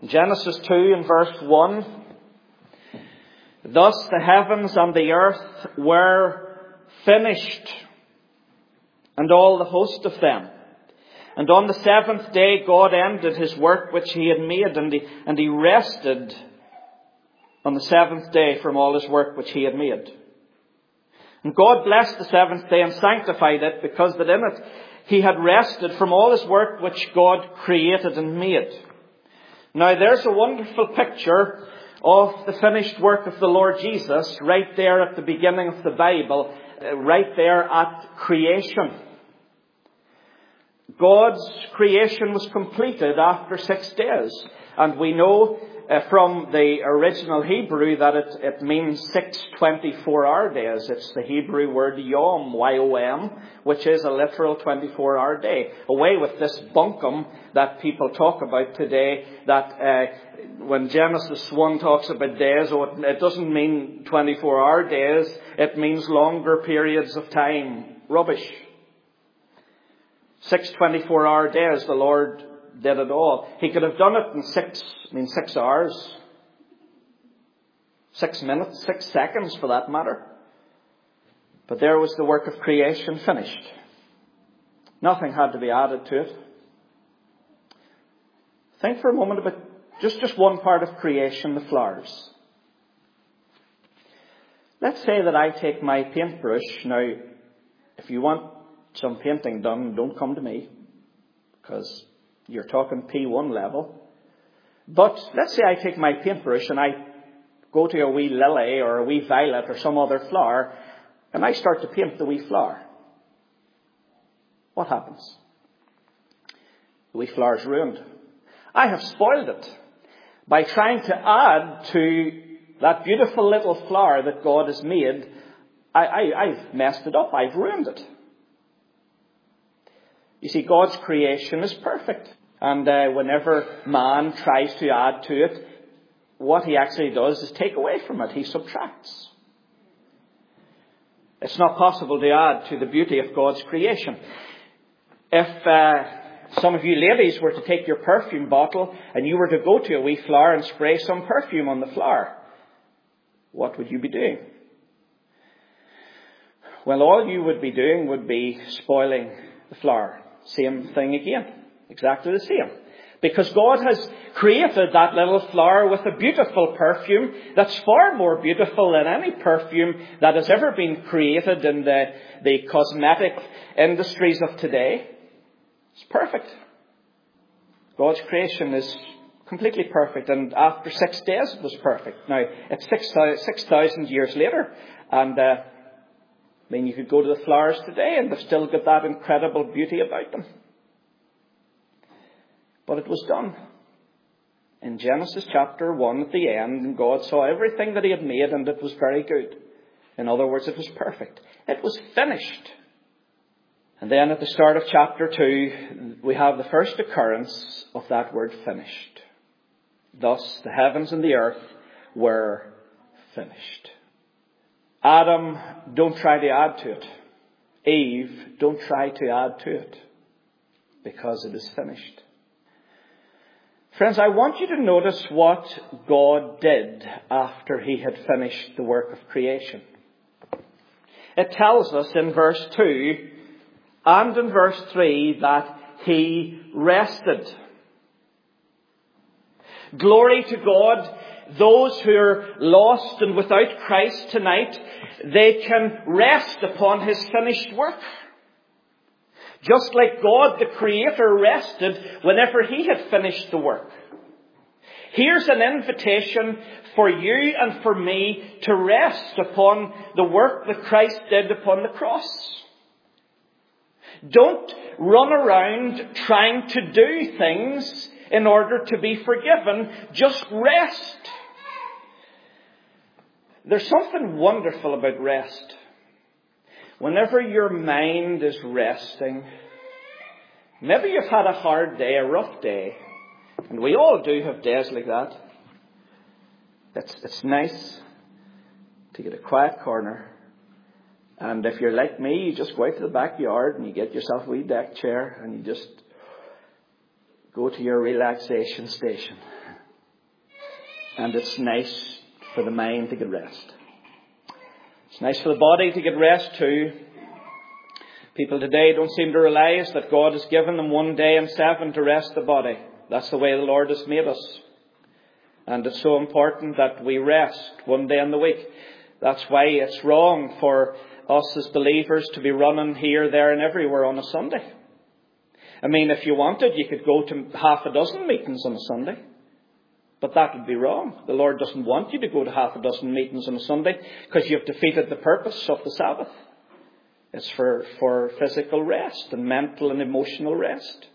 Genesis 2 and verse 1. Thus the heavens and the earth were finished, and all the host of them. And on the seventh day God ended his work which he had made, and he rested on the seventh day from all his work which he had made. And God blessed the seventh day and sanctified it, because that in it he had rested from all his work which God created and made. Now there's a wonderful picture of the finished work of the Lord Jesus right there at the beginning of the Bible, right there at creation. God's creation was completed after 6 days. And we know from the original Hebrew that it means 6 24-hour days. It's the Hebrew word yom, Y-O-M, which is a literal 24-hour day. Away with this bunkum that people talk about today, that when Genesis 1 talks about days, it doesn't mean 24-hour days. It means longer periods of time. Rubbish. 6 24-hour days, the Lord did it all. He could have done it in 6 hours, 6 minutes, 6 seconds for that matter. But there was the work of creation finished. Nothing had to be added to it. Think for a moment about just one part of creation, the flowers. Let's say that I take my paintbrush. Now, if you want some painting done, don't come to me, because you're talking P1 level. But let's say I take my paintbrush and I go to a wee lily or a wee violet or some other flower, and I start to paint the wee flower. What happens? The wee flower's ruined. I have spoiled it by trying to add to that beautiful little flower that God has made. I've messed it up. I've ruined it. You see, God's creation is perfect. And whenever man tries to add to it, what he actually does is take away from it. He subtracts. It's not possible to add to the beauty of God's creation. If some of you ladies were to take your perfume bottle and you were to go to a wee flower and spray some perfume on the flower, what would you be doing? Well, all you would be doing would be spoiling the flower. Same thing again. Exactly the same. Because God has created that little flower with a beautiful perfume that's far more beautiful than any perfume that has ever been created in the cosmetic industries of today. It's perfect. God's creation is completely perfect. And after 6 days it was perfect. Now, it's 6,000 years later. And you could go to the flowers today and they've still got that incredible beauty about them. But it was done. In Genesis chapter 1 at the end, and God saw everything that he had made and it was very good. In other words, it was perfect. It was finished. And then at the start of chapter 2, we have the first occurrence of that word finished. Thus the heavens and the earth were finished. Adam, don't try to add to it. Eve, don't try to add to it, because it is finished. Friends, I want you to notice what God did after he had finished the work of creation. It tells us in verse 2 and in verse 3 that he rested. Glory to God. Those who are lost and without Christ tonight, they can rest upon his finished work. Just like God, the Creator, rested whenever he had finished the work. Here's an invitation for you and for me to rest upon the work that Christ did upon the cross. Don't run around trying to do things in order to be forgiven. Just rest. There's something wonderful about rest. Whenever your mind is resting, maybe you've had a hard day, a rough day, and we all do have days like that. It's nice to get a quiet corner, and if you're like me, you just go out to the backyard and you get yourself a wee deck chair and you just go to your relaxation station. And it's nice for the mind to get rest. It's nice for the body to get rest too. People today don't seem to realize that God has given them 1 day in 7 to rest the body. That's the way the Lord has made us. And it's so important that we rest 1 day in the week. That's why it's wrong for us as believers to be running here, there and everywhere on a Sunday. I mean, if you wanted, you could go to half a dozen meetings on a Sunday. But that would be wrong. The Lord doesn't want you to go to half a dozen meetings on a Sunday because you've defeated the purpose of the Sabbath. It's for physical rest and mental and emotional rest.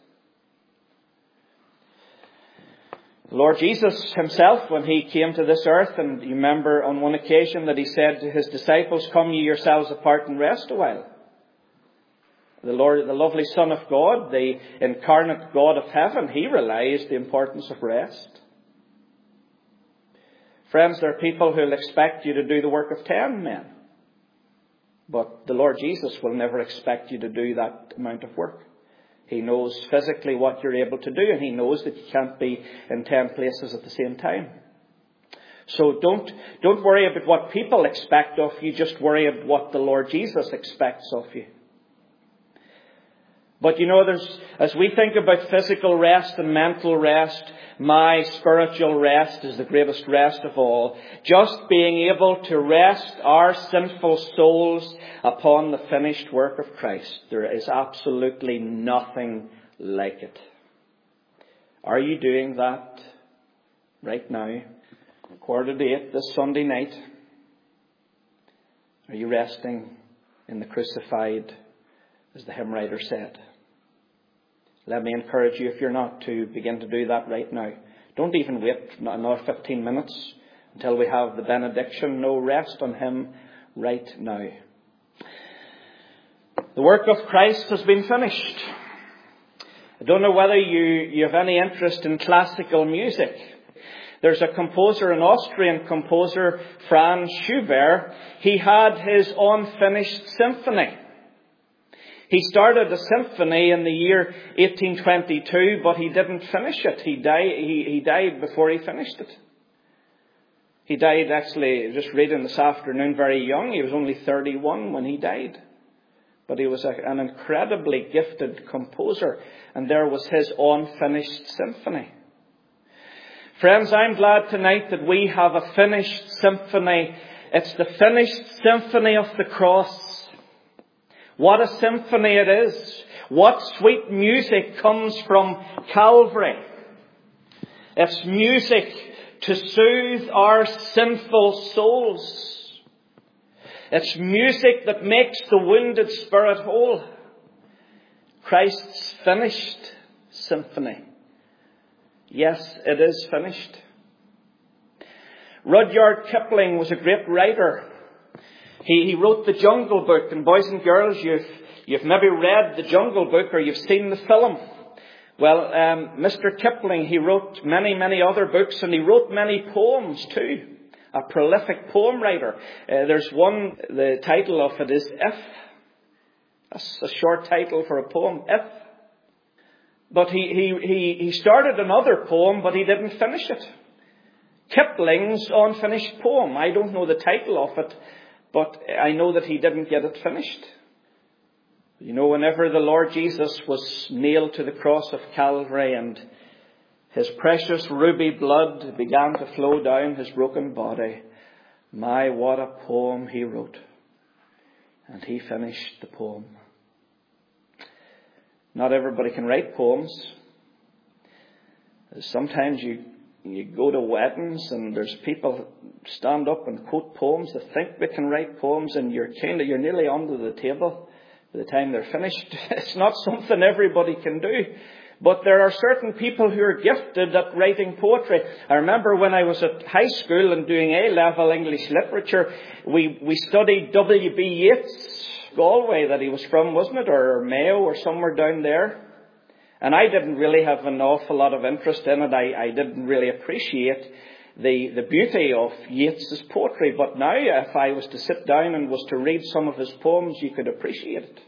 The Lord Jesus himself, when he came to this earth, and you remember on one occasion that he said to his disciples, "Come ye yourselves apart and rest a while." The Lord, the lovely Son of God, the incarnate God of heaven, he realized the importance of rest. Friends, there are people who will expect you to do the work of 10 men. But the Lord Jesus will never expect you to do that amount of work. He knows physically what you're able to do, and he knows that you can't be in 10 places at the same time. So don't worry about what people expect of you, just worry about what the Lord Jesus expects of you. But you know, as we think about physical rest and mental rest, my spiritual rest is the greatest rest of all. Just being able to rest our sinful souls upon the finished work of Christ. There is absolutely nothing like it. Are you doing that right now? 7:45 this Sunday night. Are you resting in the crucified, as the hymn writer said? Let me encourage you, if you're not, to begin to do that right now. Don't even wait another 15 minutes until we have the benediction. No, rest on him right now. The work of Christ has been finished. I don't know whether you have any interest in classical music. There's a composer, an Austrian composer, Franz Schubert. He had his unfinished symphony. He started a symphony in the year 1822, but he didn't finish it. He died before he finished it. He died, actually, just reading this afternoon, very young. He was only 31 when he died. But he was an incredibly gifted composer, and there was his unfinished symphony. Friends, I'm glad tonight that we have a finished symphony. It's the finished symphony of the cross. What a symphony it is. What sweet music comes from Calvary. It's music to soothe our sinful souls. It's music that makes the wounded spirit whole. Christ's finished symphony. Yes, it is finished. Rudyard Kipling was a great writer. He wrote the Jungle Book, and boys and girls, you've maybe read the Jungle Book or you've seen the film. Well, Mr. Kipling, he wrote many, many other books, and he wrote many poems too. A prolific poem writer. There's one, the title of it is If. That's a short title for a poem, If. But he started another poem, but he didn't finish it. Kipling's unfinished poem. I don't know the title of it, but I know that he didn't get it finished. You know, whenever the Lord Jesus was nailed to the cross of Calvary and his precious ruby blood began to flow down his broken body, my, what a poem he wrote. And he finished the poem. Not everybody can write poems. Sometimes you go to weddings and there's people stand up and quote poems that think they can write poems, and you're nearly under the table by the time they're finished. It's not something everybody can do. But there are certain people who are gifted at writing poetry. I remember when I was at high school and doing A-level English literature, we studied W.B. Yeats, Galway that he was from, wasn't it? Or Mayo or somewhere down there. And I didn't really have an awful lot of interest in it. I didn't really appreciate the beauty of Yeats's poetry. But now, if I was to sit down and was to read some of his poems, you could appreciate it.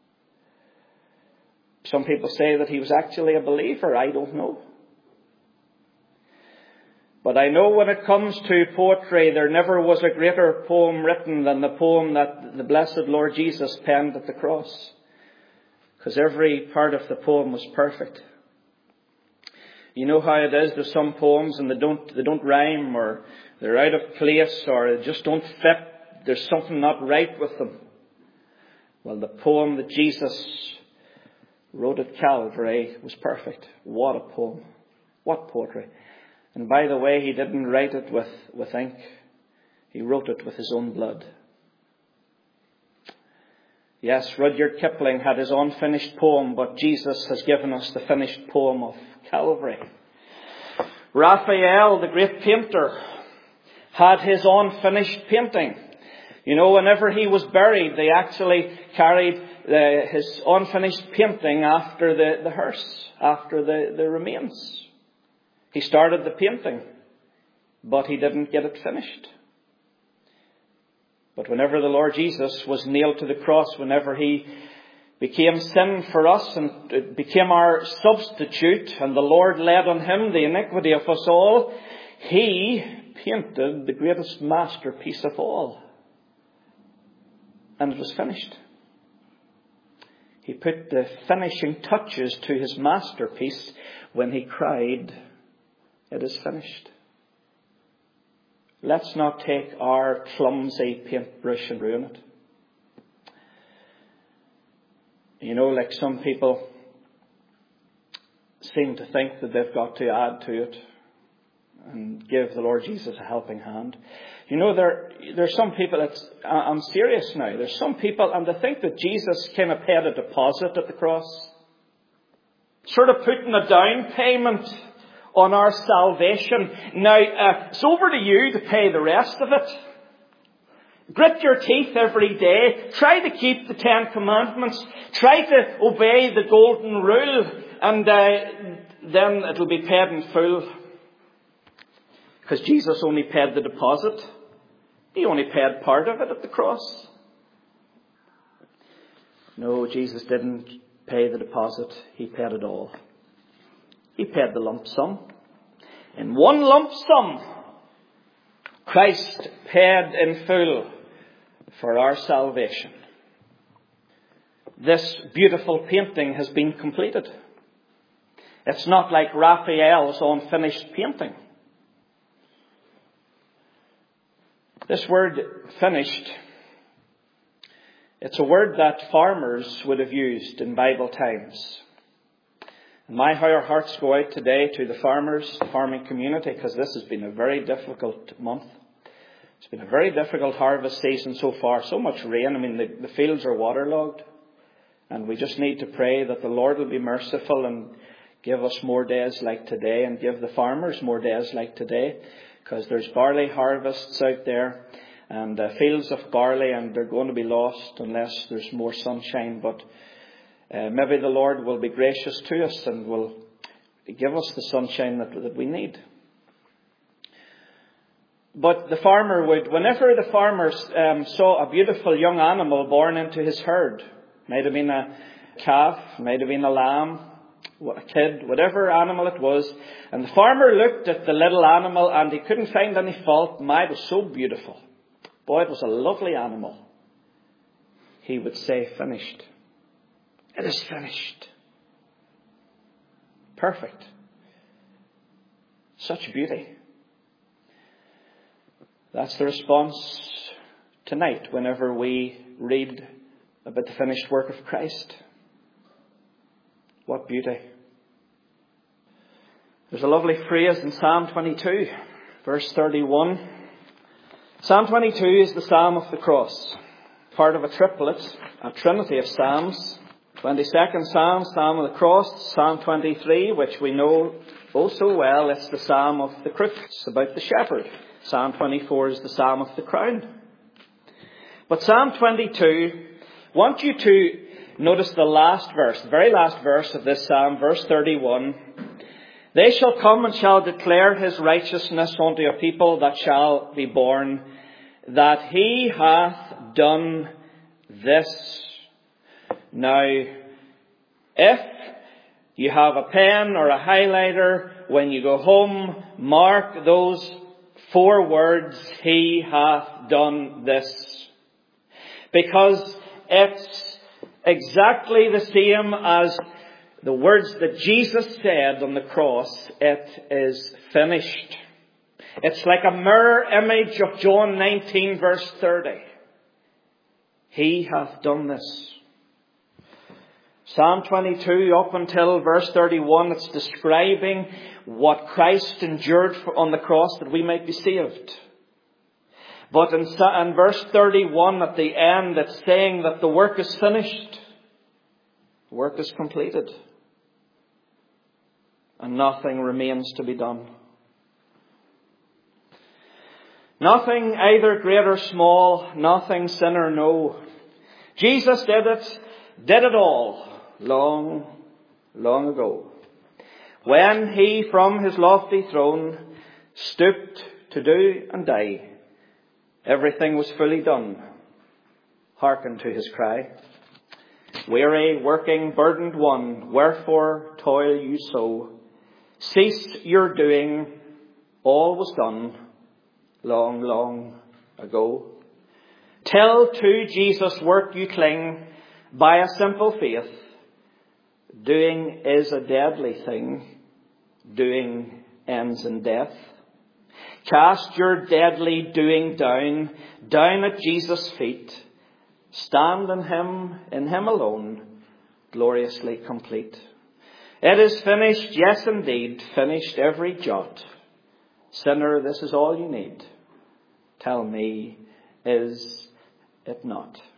Some people say that he was actually a believer. I don't know. But I know when it comes to poetry, there never was a greater poem written than the poem that the blessed Lord Jesus penned at the cross. Because every part of the poem was perfect. You know how it is, there's some poems and they don't rhyme, or they're out of place, or they just don't fit. There's something not right with them. Well, the poem that Jesus wrote at Calvary was perfect. What a poem. What poetry. And by the way, he didn't write it with ink. He wrote it with his own blood. Yes, Rudyard Kipling had his unfinished poem, but Jesus has given us the finished poem of Calvary. Raphael, the great painter, had his unfinished painting. You know, whenever he was buried, they actually carried his unfinished painting after the hearse, after the remains. He started the painting, but he didn't get it finished. But whenever the Lord Jesus was nailed to the cross, whenever he became sin for us and became our substitute, and the Lord laid on him the iniquity of us all, he painted the greatest masterpiece of all. And it was finished. He put the finishing touches to his masterpiece when he cried, "It is finished." Let's not take our clumsy paintbrush and ruin it. You know, like some people seem to think that they've got to add to it and give the Lord Jesus a helping hand. You know, there's some people, I'm serious now, there's some people, and they think that Jesus kind of paid a deposit at the cross. Sort of putting a down payment on our salvation. Now, it's over to you to pay the rest of it. Grit your teeth every day. Try to keep the 10 Commandments. Try to obey the golden rule. And then it'll be paid in full. Because Jesus only paid the deposit. He only paid part of it at the cross. No, Jesus didn't pay the deposit. He paid it all. He paid the lump sum. In one lump sum, Christ paid in full for our salvation. This beautiful painting has been completed. It's not like Raphael's unfinished painting. This word finished, it's a word that farmers would have used in Bible times. And my hearts go out today to the farmers, the farming community, because this has been a very difficult month. It's been a very difficult harvest season so far. So much rain. I mean, the fields are waterlogged. And we just need to pray that the Lord will be merciful and give us more days like today, and give the farmers more days like today. Because there's barley harvests out there, and fields of barley, and they're going to be lost unless there's more sunshine. But maybe the Lord will be gracious to us and will give us the sunshine that we need. But the farmer would, whenever the farmer saw a beautiful young animal born into his herd, might have been a calf, might have been a lamb, a kid, whatever animal it was, and the farmer looked at the little animal and he couldn't find any fault. My, it was so beautiful. Boy, it was a lovely animal. He would say, "Finished. It is finished." Perfect. Such beauty. That's the response tonight whenever we read about the finished work of Christ. What beauty. There's a lovely phrase in Psalm 22, verse 31. Psalm 22 is the Psalm of the Cross, part of a triplet, a trinity of Psalms. 22nd Psalm, Psalm of the Cross. Psalm 23, which we know oh so well, it's the Psalm of the crook. It's about the shepherd. Psalm 24 is the Psalm of the crown. But Psalm 22, I want you to notice the last verse, the very last verse of this Psalm, verse 31. "They shall come and shall declare his righteousness unto a people that shall be born, that he hath done this." Now, if you have a pen or a highlighter when you go home, mark those 4 words, He hath done this. Because it's exactly the same as the words that Jesus said on the cross. It is finished. It's like a mirror image of John 19 verse 30. He hath done this. Psalm 22 up until verse 31, it's describing what Christ endured on the cross that we might be saved. But in verse 31 at the end, it's saying that the work is finished. The work is completed. And nothing remains to be done. Nothing either great or small, nothing sin or no. Jesus did it all long, long ago. When He from His lofty throne stooped to do and die, everything was fully done. Hearken to His cry. Weary, working, burdened one, wherefore toil you so? Cease your doing, all was done long, long ago. Till to Jesus' work you cling by a simple faith. Doing is a deadly thing. Doing ends in death. Cast your deadly doing down at Jesus' feet. Stand in Him alone, gloriously complete. It is finished, yes indeed, finished every jot. Sinner, this is all you need. Tell me, is it not?